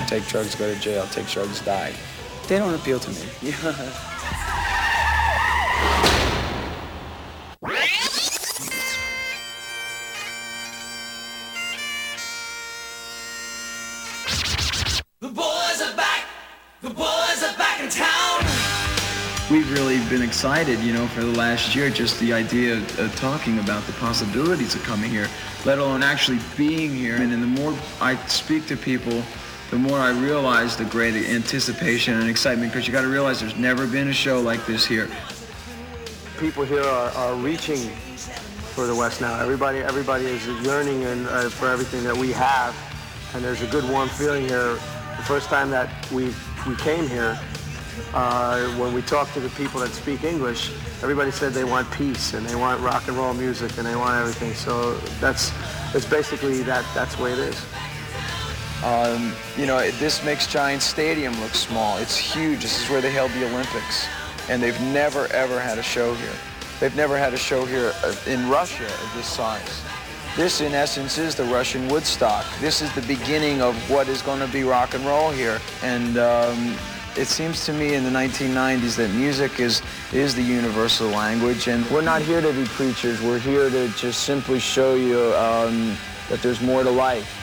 take drugs, go to jail, take drugs, die. They don't appeal to me. The boys are back! The boys are back in town! We've really been excited, for the last year, just the idea of talking about the possibilities of coming here, let alone actually being here. And the more I speak to people, the more I realize the great anticipation and excitement, because you got to realize there's never been a show like this here. People here are reaching for the West now. Everybody is yearning for everything that we have, and there's a good warm feeling here. The first time that we came here, when we talked to the people that speak English, everybody said they want peace and they want rock and roll music and they want everything. So it's basically that's the way it is. This makes Giant Stadium look small. It's huge. This is where they held the Olympics, and they've never ever had a show here. They've never had a show here in Russia of this size. This, in essence, is the Russian Woodstock. This is the beginning of what is going to be rock and roll here. And it seems to me in the 1990s that music is the universal language. And we're not here to be preachers. We're here to just simply show you that there's more to life.